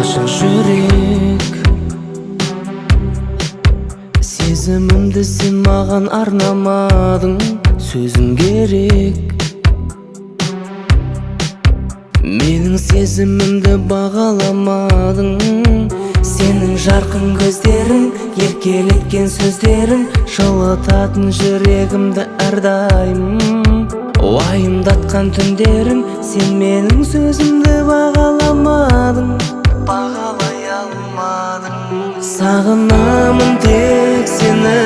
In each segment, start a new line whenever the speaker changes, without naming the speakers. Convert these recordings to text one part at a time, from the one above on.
Ашық жүрек, сезімімді сен маған арнамадың, сөзің керек. Менің сезімімді бағаламадың, сенің жарқын көздерің, еркелеткен сөздерің жылытатын жүрегімді әрдайым. Уайымдатқан түндерің, сен менің сөзімді бағаламадың, бағалай алмадың. Сағынамын тек сені,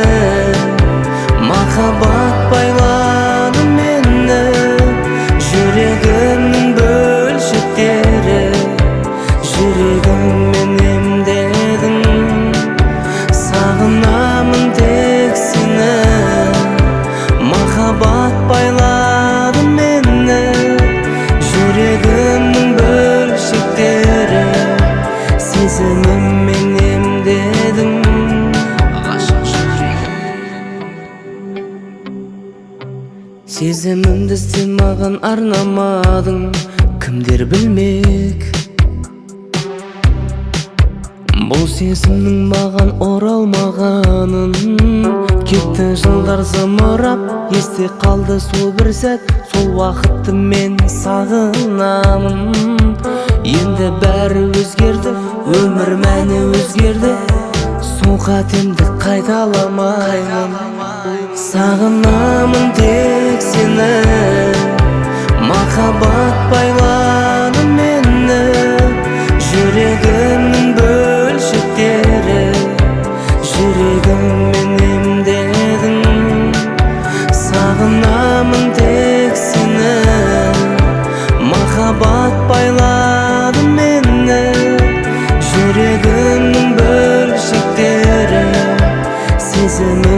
махаббат байлады мені. Жүрегімнің бөлшектері, жүрегіммен емдедің. Сағынамын тек сені, махаббат байлады мені. Жүрегімнің бөлшектері, сезіміммен емдедің. Сезімімді сен маған арнамадың, кімдер білмек. Бұл сезімнің маған оралмағанын. Кетті жылдар зымырап, есте қалды сол бір сәт. Сол уақытты мен сағынамын. Енді бәрі өзгерді, өмір мәні өзгерді. Сол қатемді қайталамаймын. Сағынамын тек сені, махаббат байлады мені. Жүрегімнің бөлшектері, жүрегіммен емдедің. Сағынамын тек сені, махаббат байлады мені. Жүрегімнің бөлшектері, сезімі